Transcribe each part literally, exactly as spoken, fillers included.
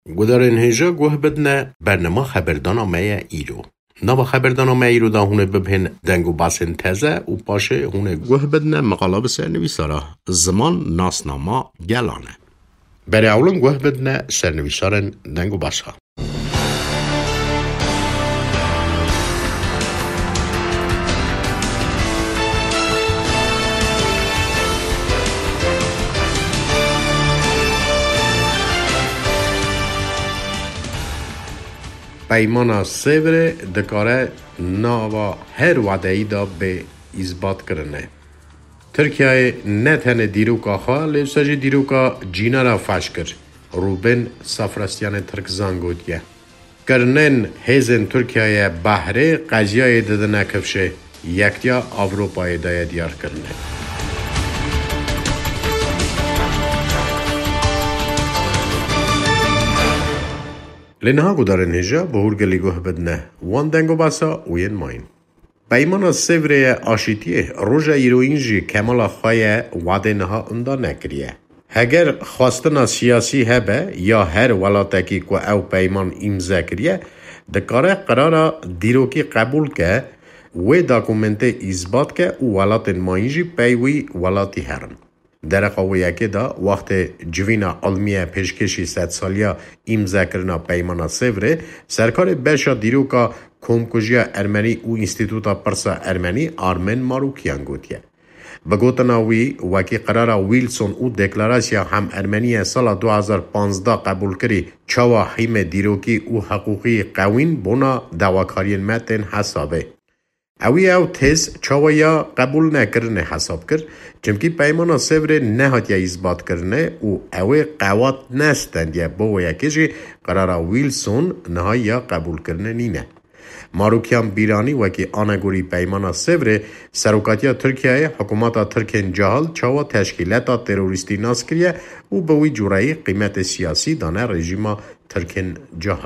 گودارن هجا گوه بدنه برنامه خبردانامه ایرو. نوا خبردانامه ایرو دا هونه ببین دنگو باسن تزه و پاشه هونه گوه بدنه مقاله بسر نویساره زمان ناسنامه گلانه. برای اولن گوه بدنه سرنویسارن دنگو باسها. پیمان سیوره دکاره ناوا هر وعده دا به اثبات کرنه. ترکیه نه تنه دیروکا خواه لیوساجی دیروکا جینا را فش کر. روبن سفرستیان ترک زنگودیه. کرنن هیزن ترکیه بحره قضیه ددنه کفشه یکتیا اوروپای دای دیار کرنه. لنها گودارن هجا بهورگلی گوه بدنه وان دنگو باسا وین ماین. پیمان سیوره آشیتیه روژا ایروینجی کمالا خواه وعده نها اندا نکریه. اگر خواستنا سیاسی هبه یا هر ولاتکی که او پیمان امضا کریه دکاره قراره دیروکی قبول که و داکومنت اثبات که او ولات ماینجی پیوی ولاتی هرن. در قویه که دا وقت جوینا علمیه پیشکشی ست سالیا امضا کرنا پیمان سیوره سرکار برشا دیروکا کمکوژیا ارمنی و انستیتوتا پرسا ارمنی آرمن ماروکیان گوتیه. بگوتناوی وکی قرار ویلسون او دکلاراسیا هم ارمنی سال دو هزار و پانزده قبول کری چاوا حیم دیروکی او حقوقی قوین بونا دواکارین متن حسابه. اوی او تیز چاویا قبول نکرنه حساب کرد چمکی پیمانا سیوره نهات یا اثبات کرنه او اوی قوات نستند یا با یکیجی قرار ویلسون نهای یا قبول کرنه نینه. ماروکیان بیرانی وکی آنگوری پیمانا سیوره سروکاتیا ترکیه حکومتا ترکین جهل چاوا تشکیلاتا تروریستی ناس کریه او بوی جورایی قیمت سیاسی دانه رژیما ترکین جهل.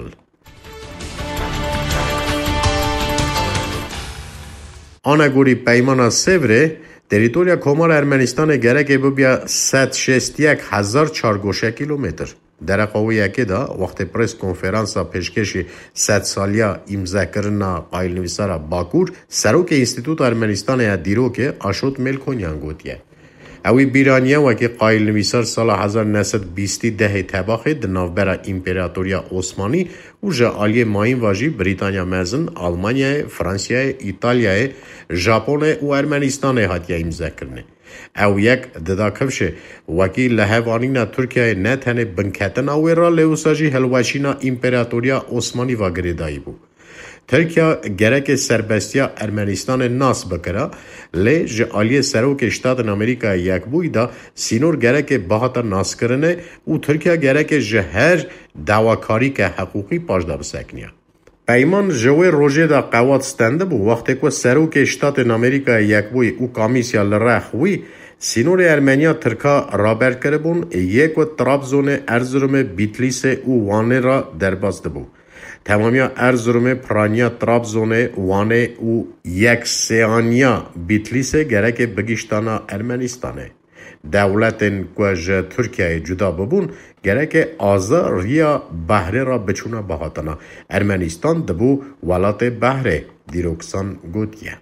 آنگوری پیمانا سیوره تریتوریا کمار ارمنستان گرک ببیا صد و شصت و یک هزار چارگوشه کیلومتر. در قویه که دا وقت پرس کنفرانسا پیشکشی صد سالیا امضا کرنا قایل نویسارا باکور سروک انستیتوت ارمنستان یا دیرو که آشوت ملکونیان گوتیه. اوی بیرانیه وکی قایل نویسار سال هزار و نهصد و بیست ده تباخه دنافبرا امپراتوریا عثمانی و جا آلی ماین واجی بریتانیا مزن، آلمانیا، فرانسیا، ایتالیا، ژاپن و ارمنستان هاتیا امضا کرنه. او یک ددا کفشه وکی لحوانینا ترکیه نه تنه بنکتن اوی را لیوساجی هلوشینا امپراتوریا عثمانی و گریدایی بود. ترکیه گرک سربستیا ارمنستان ناس بکره لی جعالی سروک اشتاد امریکا یک بویدا سینور گرک بهات ناس کرنه و ترکیه گرک جهر دواکاری که حقوقی پاشدا بسکنیه. پیمان جوی روژه دا قوات ستنده بو وقتی که سروک اشتاد امریکا یک بوی او کامیسیا لرخوی سینور ارمنیا ترکا رابر کرده بون یک و ترابزون ارزروم بیتلیس او وانه را دربازده بو. تمامیا ارزروم پرانیا ترابزونه وانه او یک سیانیا بیتلیسه گرک بگیشتانا ارمنستانه. دولتن که ترکیه جدا ببون گرک آزا ریا بحره را بچونا بهاتنا. ارمنستان دبو ولات بحره دیروکسان گوتیه.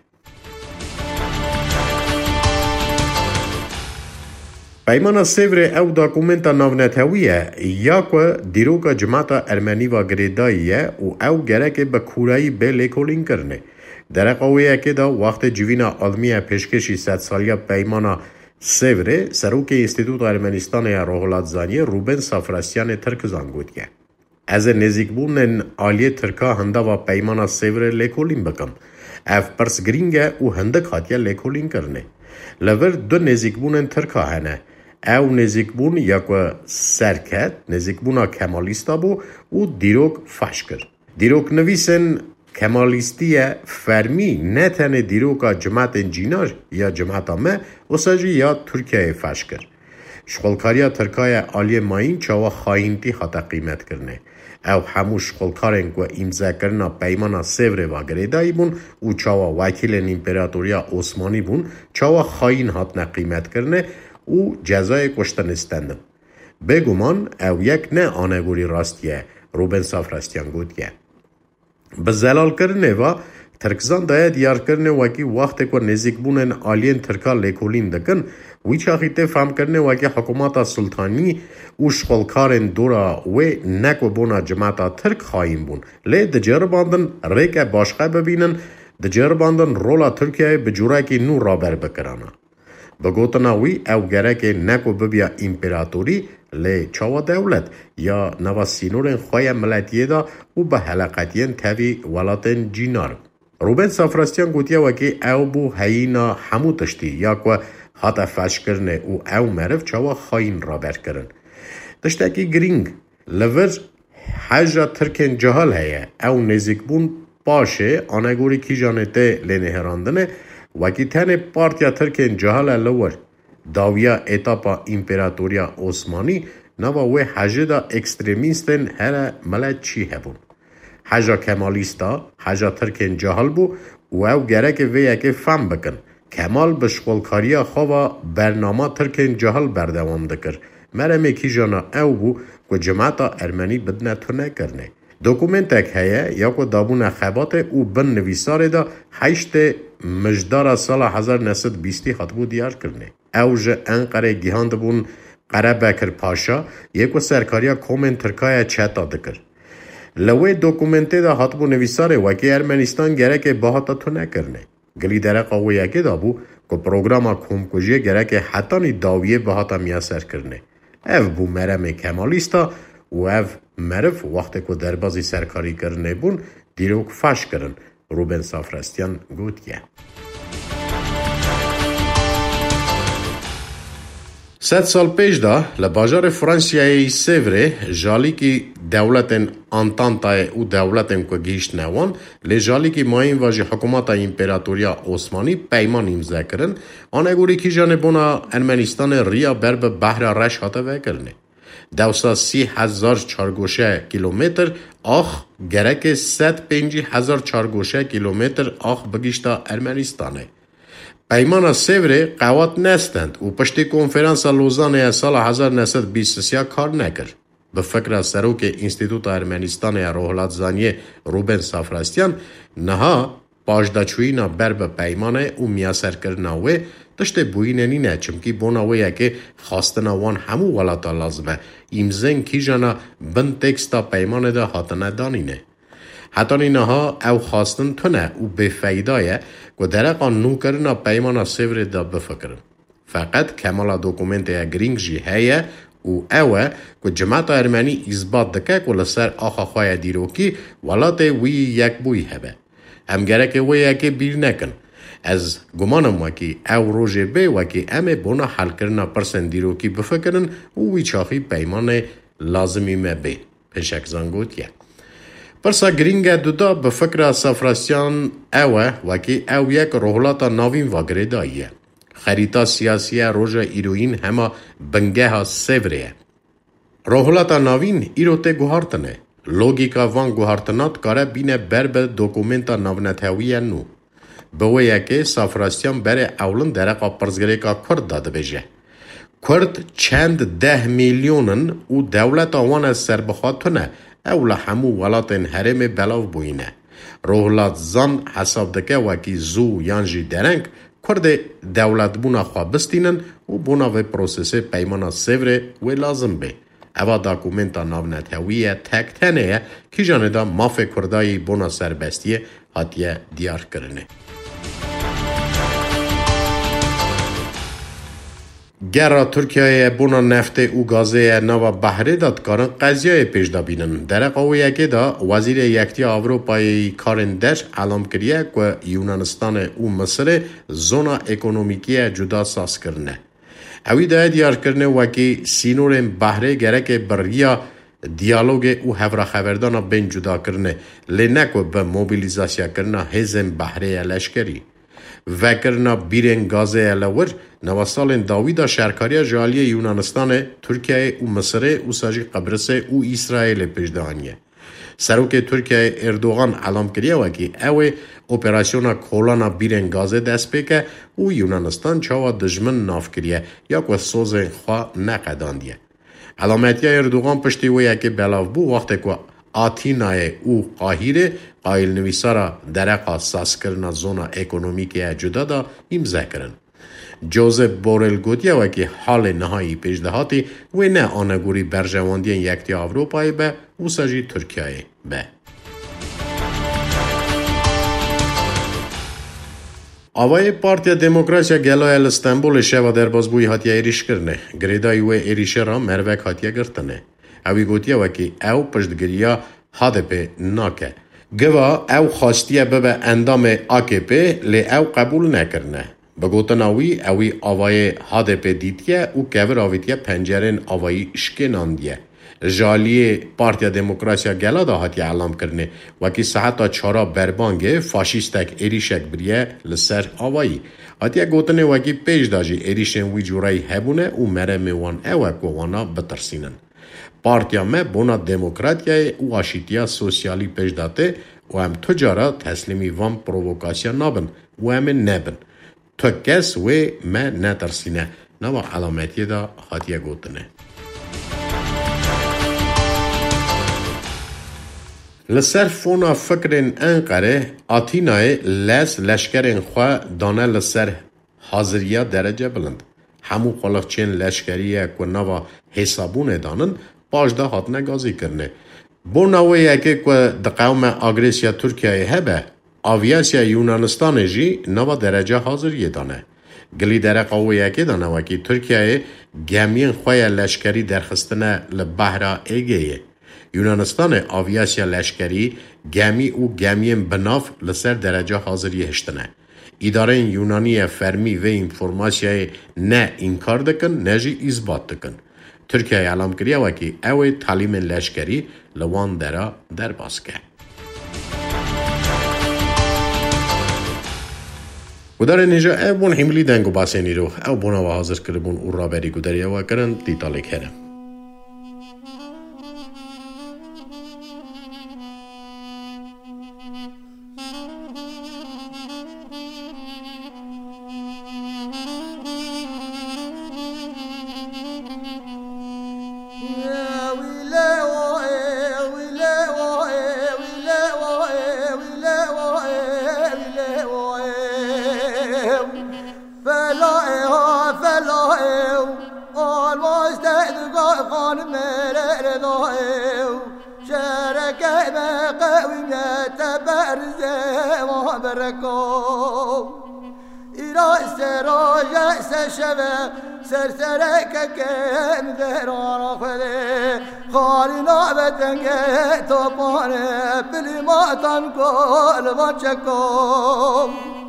پیمان سیوره او داکومنتا ناونتویه یا که دیروکا جماعتا ارمنی و گریداییه و او گرک به کورایی به لیکولین کرنه. در قویه که دا وقت جوینا علمیه پیشکشی ست سالیا پیمانا سیوره سروک انستیتوت ارمنستان یا روحلات زانی روبن سفرستیان ترک زنگودیه. از نزیکبونن آلی ترکا هنده و پیمانا سیوره لیکولین بکن. اف پرس گرینگه و هندک هاتیا لیکولین کرنه. لور دو نزیکبونن ترکا هنه. او نزیکبون یا که سرکت نزیکبونا کمالیستا بو و دیروک فش کرد. دیروک نویسن کمالیستی فرمی نه تنه دیروکا جماعت جیناش یا جماعت همه و ساجی یا ترکیه فش کرد. شغلکاریا ترکای آلی ماین چاوا خواهینتی خاطر قیمت کرنه. او همو شغلکارن که امضا کرنا پیمانا سیوره و گریدایی بون و چاوا وکیل امپراتوریا عثمانی بون چاوا خواهین هات نقیمت کرنه او جزای کشتن استندن. بگومان او یک نه آنگوری راستیه روبن سافراستیان گوتیه. به زلال کرنه و ترکزان دایه دیار کرنه وکی وقت که نزیک بونن آلین ترکا لیکولین دکن وی چاخیته فهم کرنه وکی حکومت سلطانی و شغلکارن دورا و نکو بونا جماعت ترک خواهیم بون لی دجر باندن ریک باشقه ببینن دجر باندن رولا ترکیه بجوراکی نو رابر بکرانا. بگوتنا وی او گره که نکو ببیا امپراتوری لی چاوا دولت یا نوا سینورن خواه ملتیه دا و به حلقتین تاوی ولاتن جینار. روبن سافراستیان گوتیه وکی او بو هینا همو تشتی یا که حتا فش کرنه و او مرف چاوا خواهین رابر کرن. تشتاکی گرینگ لور حجا ترکن جهال هیا او نزیک بون باشه آنگوری کی جانته لینه هراندنه وکی تن پارتیا ترکن جهال لور داویا اتاپا امپراتوریا عثمانی نوا و حجه دا اکستریمیستن هر ملت چی هبون. حجا کمالیستا حجا ترکن جهال بو و او گره که وی اکه فهم بکن. کمال بشغلکاریا خواه برنامه ترکن جهال بردوام دکر. مرمه کی جانا او بو که جماعتا ارمنی بدنه تو نکرنه. دوکومنتک هیا یا که دابون خبات او بن نویساره دا هشت مجدار سال هزار و نهصد و بیست خطبو دیار کرنه. او جه انقره گیهاند بون قره بکر پاشا یک و سرکاریا کومن ترکای چتا دکر. لوی دوکومنته دا خطبو نویساره وکی ارمنستان گره که باهاتا تو نکرنه. گلی درق آوی یکی دا بو که پروگراما کومکوژی گره که حتانی داویه باهاتا میاسر کرنه. او بو مرم کمالیستا و او مرف وقتی که دربازی سرکاری کرنه بون دیروک فش کرن. روبن سافراستیان گوتیه. ست سال پیش دا لباجار فرانسیایی سیوره جالی که دولتن آنتانتای و دولتن که گیشت نوان لی جالی که ماین واجی حکومت امپراتوریا عثمانی پیمان امضا کرن آنگوری که جانه بونا ارمنستان ریا برب بحر رش حاطه وکرنه. دوسا سی هزار چارگوشه کیلومتر آخ گرک ست پنجی هزار چارگوشه کیلومتر آخ بگیشتا ارمنستانه. پیمان سیوره قوات نستند و پشتی کنفرانس لوزانه سال هزار و نهصد و بیست و سه کار نکرد. به فکر سروک انستیتوت ارمنستان روحلات زانیه روبن سافراستیان نها پاجداچوینا برب پیمانه و میاسر کرناوه تشت بوینه نینه چمکی بوناوه که خواستنا وان همو ولاتا لازمه ایمزن کی جانا بند تکستا پیمانه ده حاتنه دانینه. حتی اینها او خواستن تونه و بفیدایه که درقا نو کرنا پیمانا سیوره ده بفکرن. فقط کمالا دوکومنت گرینگ جی هیه و اوه که جماعت ارمنی اثبات دکه که لسر آخا خواه دیروکی ولاته وی یک بوی هبه. هم گره که وی یکی بیر نکن. از گمانم وکی او روژه بی وکی امه بونا حل کرنا پرسن دیروکی بفکرن و وی چاخی پیمان لازمی مه بی. پشک زنگوت یه. پرسا گرینگ دودا بفکر سافراستیان اوه وکی او یک روحلاتا ناوین واگره داییه. خریطا سیاسی روژه ایروین همه بنگه ها سیوریه. روحلاتا ناوین ایرو ته گوهارتنه. لوگیکا وان گوهارتنات کاره بینه بر به دوکومنتا ناونتهویه نو. بویه که سافراستیان بره اولن درقا پرزگره که کرد داده بجه. کرد چند ده میلیونن و دولت آوان از سر بخواتونه اولا همو ولاتن حرم بلاو بوینه. روحلات زان حساب دکه وکی زو یانجی درنگ کرد دولت بونا خواه بستینن و بونا و پروسس پیمانا سیوره و لازم به. اوا داکومنتا ناونت هویه تک تنه که جانه دا ماف کردایی بونا سربستیه حتیه دیار کرنه. گره ترکیه بونا نفت و گازه نوا بحره داد کارن قضیه پیش دا بینن. در قویه که دا وزیر یکتی آوروپای کارن در علام کریه که یونانستان و مصر زونا اکونومیکی جدا ساز کرنه. اوی دا دیار کرنه وکی سینورن بحره گره که بریا دیالوگ او هفرا خبردانا بین جدا کرنه لنکو به موبیلیزاسیا کرنه هزم بحره لشکری. و کرنا بیرن گازه لور نوستالن داویدا شرکاری جالی یونانستان ترکیه و مصر و ساجی قبرس و اسرائیل پیشدانیه. سروک ترکیه اردوغان علام کریه وکی اوه اپراسیونا کولانا بیرن گازه دست بکه و یونانستان چاوا دجمن ناف کریه یا که سوزن خواه نقداندیه. علامتی اردوغان پشتی و یکی بلاو بو وقتی که آتینای او قاهره قایل نویسارا درقا ساس کرنا زونا اکونومیکی جدا دا امضا کرن. جوزف بورل گوتیا و که حال نهایی پیشدهاتی و نه آنگوری برجواندی یکتی اروپایی به و سجی ترکیه به. آوای پارتیا دموکراسیا گلای استانبول شوا در بازبوی هاتیا ایریش کرنه. گریدای و ایریشه را مروک هاتیا گرتنه. اوی گوتیا و که او پشتگریا هادپه ناکه. گوا او خواستیه ببه اندام آکپه لی او قبول نکرنه. بگوتن اوی اوی آوای هادپه دیتیه و کور آویتیه پنجرین آوایی اشکناندیه. جالی پارتیا دموکراسیا گلا دا هاتی اعلام کرنه و که ساعتا چارا بربانگه فاشیستک ایریشک بریه لسر آوایی. هاتی گوتنه و که پیش داجی ایریشن وی جورای هبونه و مره میوان اوه کوانا بترسینن. پارتیا مه بونا دموکراتیای و آشیتیا سوسیالی پیش داته و هم تجارا تسلیمی وان پرووکاسیا نابن و هم نبن. تو کس و مه نترسینه نوا علامتی دا هاتی گوتنه. لسر فونا فکرین انقره آتینای لس لشکرین خواه دانه لسر حاضریه درجه بلند. همو قلقچین لشکریه که نوا حسابونه دانن پاشده هاتنه گازی کرنه. بو نوه یکی که دقوم آگریسیا ترکیه هبه آویاسیا یونانستان جی نوا درجه حاضریه دانه. گلی در قوه یکی دانه وکی ترکیه گمین خواه لشکری درخستنه لبهره ایگیه. یونانستان آویاسیا لشکری گمی او گمیم بناف لسر درجه حاضری هشتنه. اداره یونانی فرمی و انفورماسیای نه انکار دکن نجی اثبات دکن. ترکیه اعلام کریه و که اوی تعلیم لشکری لوان درا در باسکه. گدار نجا او بون حملی دنگو باسینی رو او بونا و حاضر کربون او را بری گداری و کرن دیتالی کرن. سرسرك كم ذران خذ خالنا بدنجة طبانة بلي ما تنقل وجهكم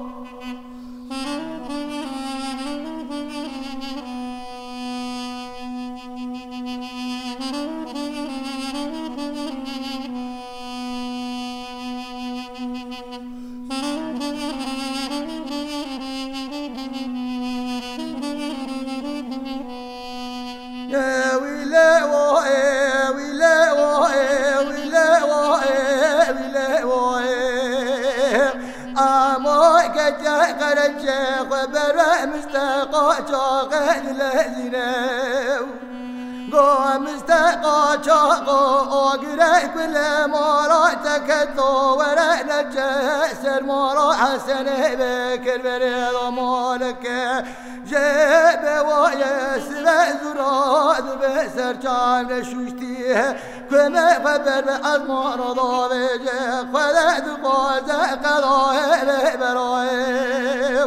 مستقى شاقو أقرأ كل مراتك الثور نجسر مرا حسن بكر بريض مالك جيب ويسر زراد بسر جام شوشتيه كما خبر بأزمان ضابجك فلا تقاز قضاء برايم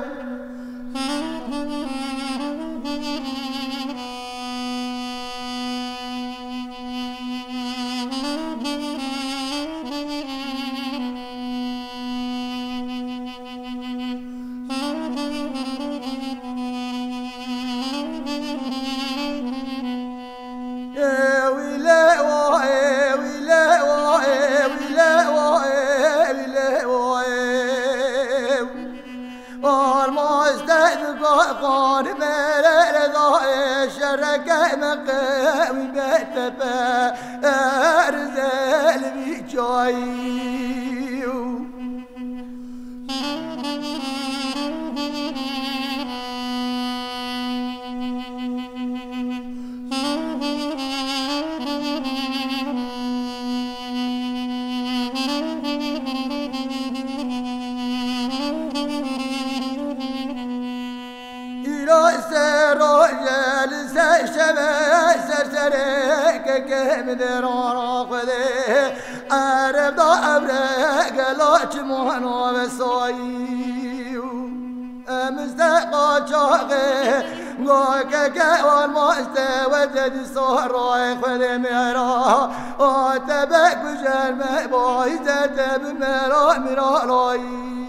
مقام بتبا أرزل بجايو شبه سرسره که که مدران خده عرب دا عبره گلاچ مهنو بسایی مستقا چاقه گوکه که آن مستوجد سهرای خود میرا آتبک بجرم بایزت بمرا میرالایی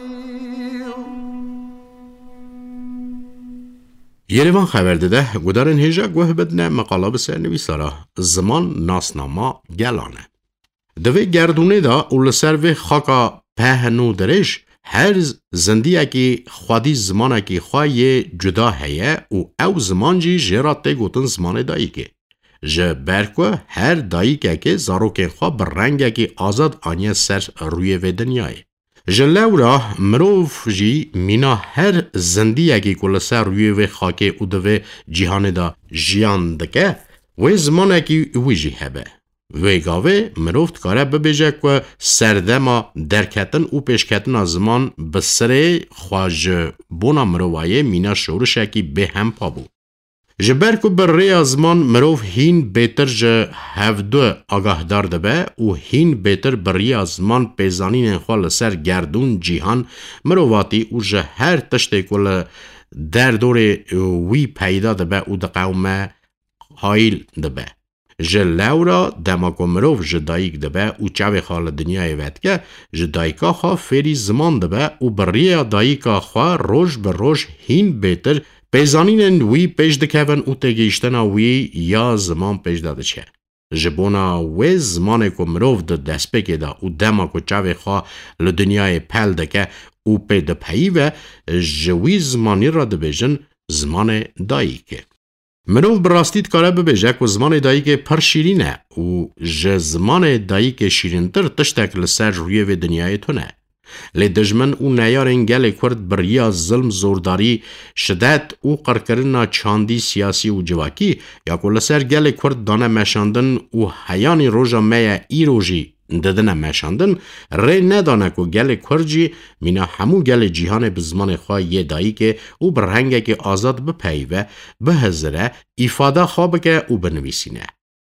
یریوان خبر داده گودارن هیجا گوه بدنه مقاله بسر نویسارا زمان ناسناما گلانه دوی گردونه دا اول سر و خاکا پهنو درش هر زندیه که خودی زمانه که خواهی جدا هیه و او زمان جی جراته گوتن زمان دایی که جه برکو هر دایی که که زاروکن خواه بر رنگه که آزاد آنیه سر روی و دنیای جه لورا مروف جی مینا هر زندیه که کل سر روی و خاکه او دوی جیهان دا جیان دکه و زمانه که وی جی هبه ویگاوه مروفت کاره ببیجه که سردما درکتن و پیشکتن از زمان بسره خواج بونا مروایه مینا شورشه که به هم پا بود. جبر که بر ری از زمان مروف هین بیتر جه هفدو آگاه دارده به و هین بیتر بر ری از زمان پیزانین خواه سر گردون جیهان مرواتی و جه هر تشتی کل در دور وی پیدا ده به و ده قومه حایل ده به. جه لورا دماکو مروف جه دایک ده به و چاوی خال دنیای وید که جه دایکا خواه فیری زمان ده به و بریه دایکا خواه روش بر روش هین بیتر پیزانین وی پیش دکهون و تگیشتنا وی یا زمان پیش داده چه. جه بونا وی زمان که مروف ده دست بگه ده و دماکو چاوی خواه لدنیای پل ده که و پی ده پایی و جه وی زمانی را ده بیجن زمان دایکه. مروف براستید کاره ببیجه که زمان دایی که پر شیرینه و جه زمان دایی که شیرینتر تشتک لسر روی و دنیای تونه. لی دجمن و نیارن گل کرد بریا ظلم زورداری شدت و قرکرنا چاندی سیاسی و جواکی یا که لسر گل کرد دانه مشاندن و حیانی روژا میا ای روژی ددنه مشاندن ری ندانه که گل کرجی مینا همو گل جیهان بزمان خواه یه دایی که او برهنگه که آزاد بپیوه به هزره ایفاده خوابه که او بنویسینه.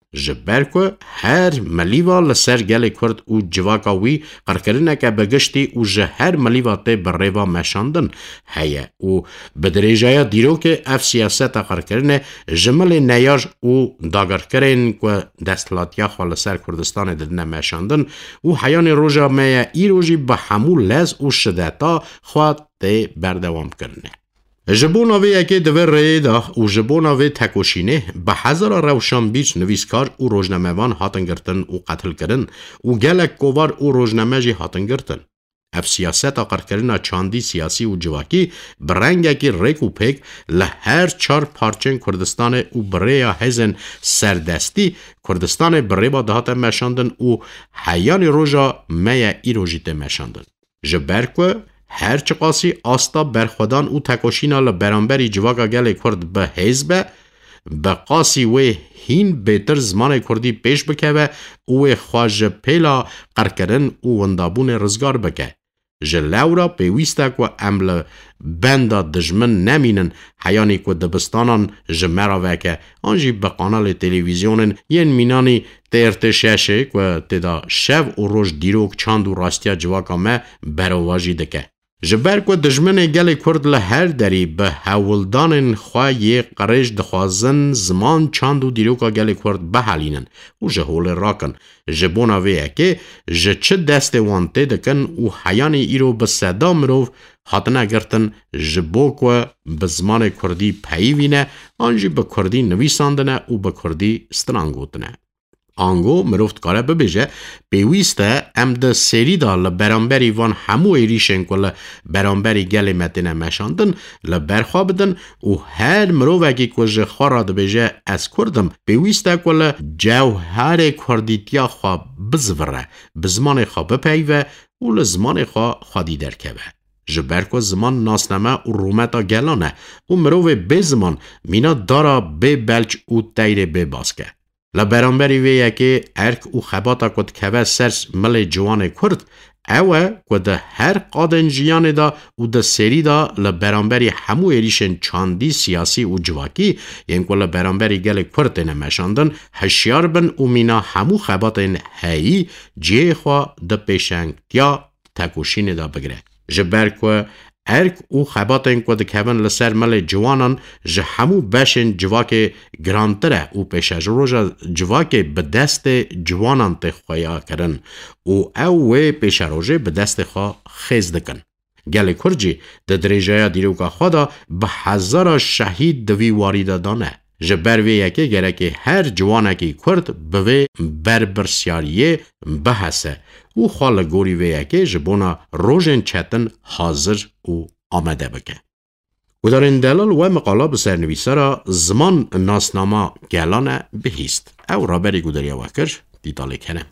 جبر که هر ملیوا لسر گل کرد و جواکاوی قرکرنه که بگشتی و جه هر ملیوا تی بر ریوا مشاندن هیه و بدریجای دیرو که اف سیاست قرکرنه جمل نیاج و داگرکرین که دستلاتیا خواه لسر کردستان ددنه مشاندن و حیان روژا میا ای روژی به همو لز و شدتا خواه تی بردوام کرنه. جبوناوی اکی دوی ری دا و جبوناوی تکوشینه به هزار روشان بیچ نویسکار و روزنامه‌وان هاتن گرتن و قتل کردن و گلک کوار و روزنامه جی هاتن گرتن. اف سیاست آقر کردن چاندی سیاسی و جواکی برنگ اکی ریک و پیک لهر چار پارچن کردستان و برای هزن سردستی کردستان برای با دهات مشاندن و حیان روژا میا ای روژیت مشاندن. جبرکو هر چه قاسی آستا برخودان او تکوشینا لبرانبری جواگا گل کرد به حزبه به قاسی و هین بیتر زمان کردی پیش بکه و او خواج پیلا قرکرن او وندابون رزگار بکه. جلورا پیویسته که عمل بنده دجمن نمینن حیانی که دبستانان جمعه وکه آنجی به قانال تلویزیونن ین مینانی تیرتششه که تدا شب و روش دیروک چاند و راستیا جواکا ما برواجی دکه. جبر که دجمن گل کرد لهر داری به حولدان خواه یه قرش دخوازن زمان چاند و دیروکا گل کرد بحالینن و جهول راکن. جبونا ویه که جه چه دست وانته دکن و حیان ایرو به صدا مروف حاتنه گرتن جبو که به زمان کردی پیوینه آنجی به کردی نویساندنه و به کردی سترانگوتنه. آنگو مروفت کاره ببیجه پیویسته ام ده سری دا لبرانبری وان همو ایریشن که لبرانبری گل متنه مشاندن لبرخوا بدن و هر مروفکی که جه خورا ده بیجه از کردم پیویسته که لجوهر کردیتیا خواه بزوره بزمان خواه بپیوه و لزمان خواه خوادی درکوه. جبر که زمان ناسنامه و رومتا گلانه و مروف به زمان مینا دارا به بلچ و تیر به باسکه. لبرانبری ویه که ارک و خباتا کد که سرس مل جوان کرد اوه که ده هر قادن جیان دا و ده سری دا لبرانبری همو ایریشن چاندی سیاسی و جواکی یعنی که لبرانبری گل کرتن مشاندن هشیار بن و مینا همو خباتن هایی جه خواه ده پیشنگ یا تکوشین دا بگره. جبر که ارک او خباتن که ده کهون لسر مل جوانان جه همو بشن جواک گرانتره او پیشش روژا جواک به دست جوانان تخوایا کرن او اوه پیش روژه به دست خواه خیز دکن. گل کرجی ده دریجه دیروکا خوادا به هزار شهید دوی وارید دانه. جبر وی یکی گره که هر جوانکی کرد به بربرسیاریه بحثه او خال گوری وی یکی جبونا روژن چتن حاضر او آمده بکه. و در این دلال و مقالا بسر نویسه را زمان ناسنامه گلانه بهیست او را بری گودری وکر دیداله کنه.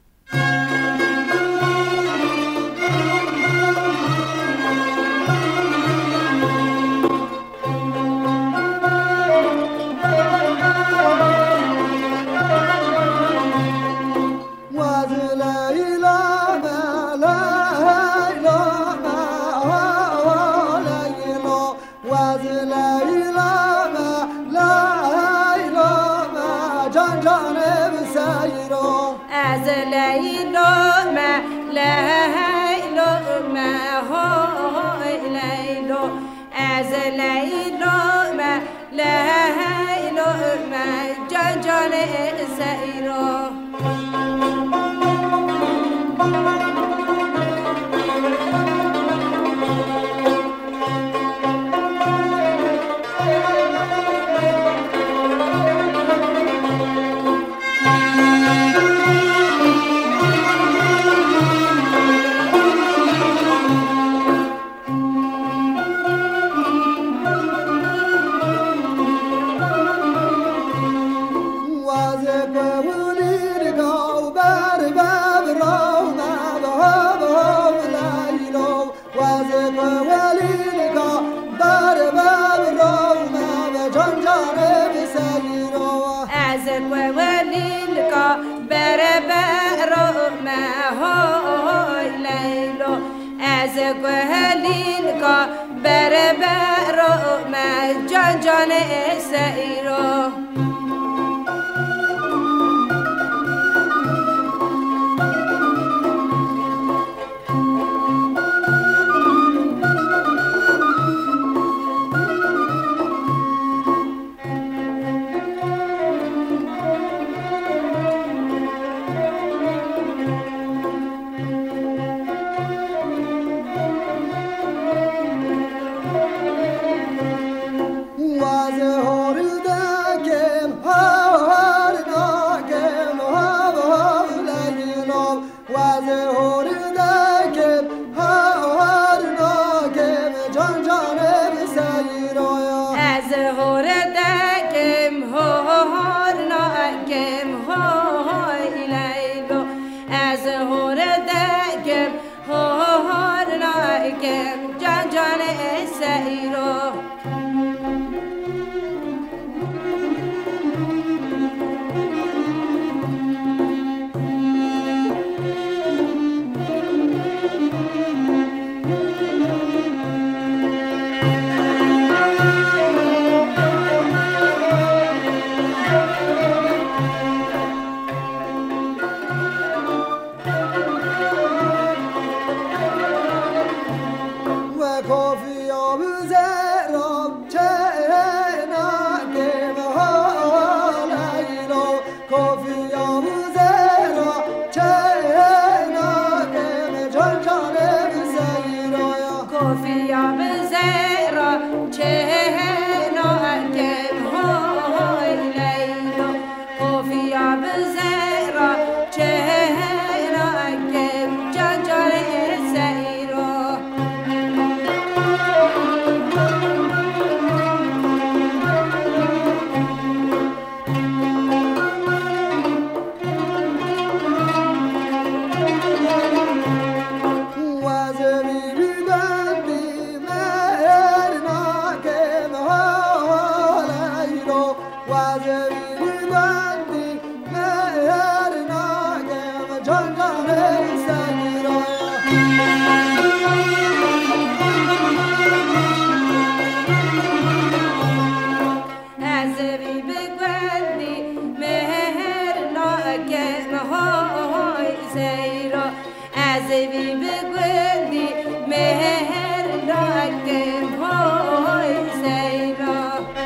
نزوی بگوندی مهر لاکم های سیرا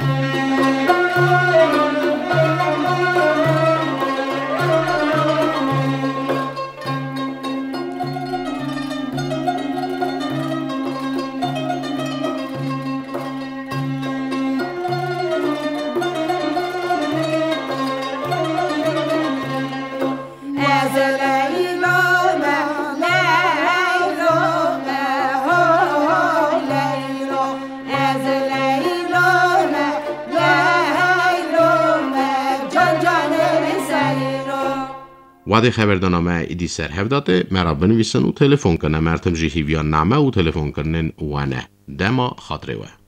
وادی خبردنامه ایدی سر هفداده مرا بنویسن و تلفن کنه مرتم جی هیویان نامه و تلفن کنن وانه دما خاطره و